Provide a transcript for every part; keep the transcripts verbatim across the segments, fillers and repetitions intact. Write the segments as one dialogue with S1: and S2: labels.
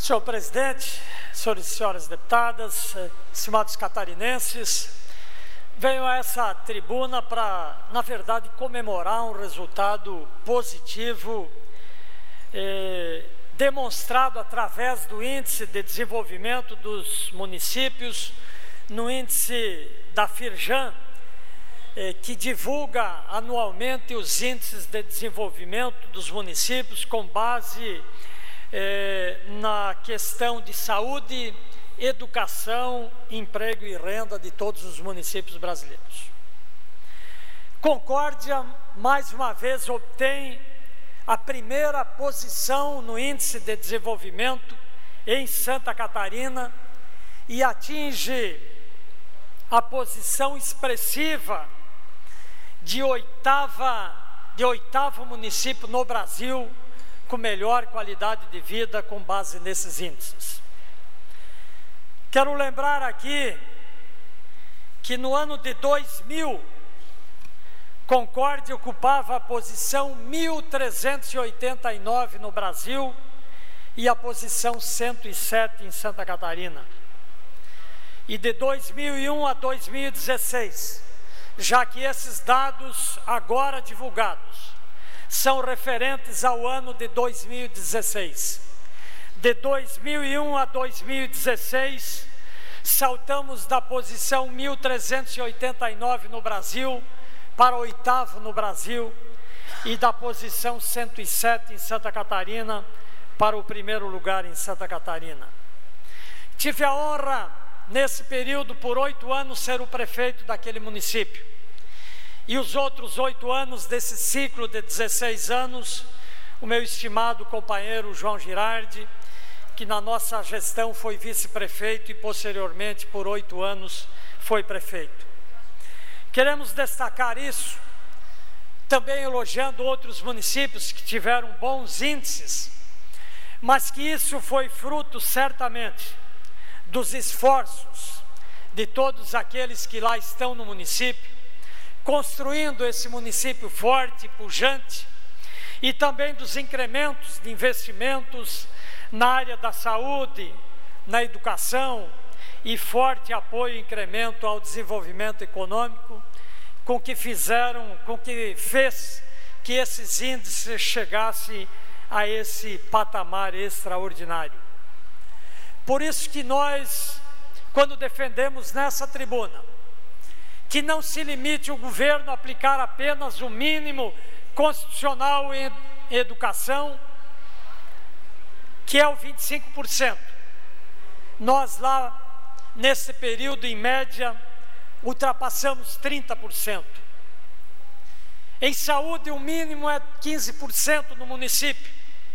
S1: Senhor presidente, senhores e senhoras deputadas, estimados catarinenses, venho a essa tribuna para, na verdade, comemorar um resultado positivo eh, demonstrado através do Índice de Desenvolvimento dos Municípios, no índice da Firjan, eh, que divulga anualmente os índices de desenvolvimento dos municípios com base eh, na questão de saúde, educação, emprego e renda de todos os municípios brasileiros. Concórdia, mais uma vez, obtém a primeira posição no Índice de Desenvolvimento em Santa Catarina e atinge a posição expressiva de, oitava, de oitavo município no Brasil com melhor qualidade de vida com base nesses índices. Quero lembrar aqui que no ano de dois mil, Concórdia ocupava a posição mil trezentos e oitenta e nove no Brasil e a posição cento e sete em Santa Catarina. E de dois mil e um a dois mil e dezesseis, já que esses dados agora divulgados são referentes ao ano de dois mil e dezesseis. De dois mil e um a dois mil e dezesseis, saltamos da posição mil trezentos e oitenta e nove no Brasil para o oitavo no Brasil e da posição cento e sete em Santa Catarina para o primeiro lugar em Santa Catarina. Tive a honra, nesse período, por oito anos, ser o prefeito daquele município. E os outros oito anos desse ciclo de dezesseis anos, o meu estimado companheiro João Girardi, que na nossa gestão foi vice-prefeito e posteriormente por oito anos foi prefeito. Queremos destacar isso, também elogiando outros municípios que tiveram bons índices, mas que isso foi fruto certamente dos esforços de todos aqueles que lá estão no município, construindo esse município forte, pujante, e também dos incrementos de investimentos na área da saúde, na educação e forte apoio e incremento ao desenvolvimento econômico, com que fizeram, com que fez que esses índices chegassem a esse patamar extraordinário. Por isso que nós, quando defendemos nessa tribuna, que não se limite o governo a aplicar apenas o mínimo constitucional em educação, que é o vinte e cinco por cento. Nós lá, nesse período, em média, ultrapassamos trinta por cento. Em saúde, o mínimo é quinze por cento no município.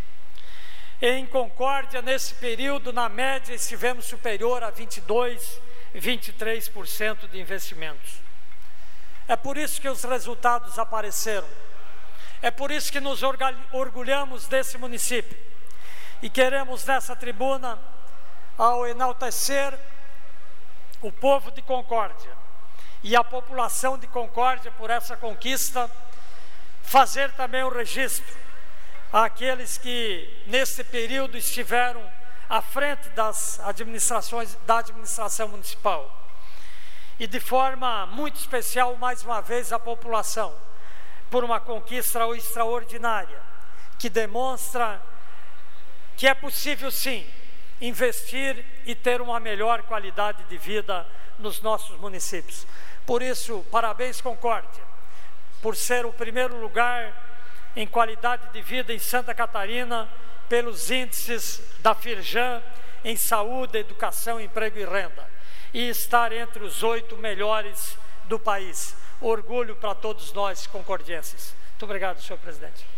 S1: Em Concórdia, nesse período, na média, estivemos superior a vinte e dois, vinte e três por cento de investimentos. É por isso que os resultados apareceram. É por isso que nos orgulhamos desse município. E queremos nessa tribuna, ao enaltecer o povo de Concórdia e a população de Concórdia por essa conquista, fazer também o registro àqueles que nesse período estiveram à frente das administrações, da administração municipal. E de forma muito especial, mais uma vez, a população, por uma conquista extraordinária, que demonstra que é possível sim investir e ter uma melhor qualidade de vida nos nossos municípios. Por isso, parabéns Concórdia, por ser o primeiro lugar em qualidade de vida em Santa Catarina, pelos índices da Firjan em saúde, educação, emprego e renda, e estar entre os oito melhores do país. Orgulho para todos nós concordienses. Muito obrigado, senhor presidente.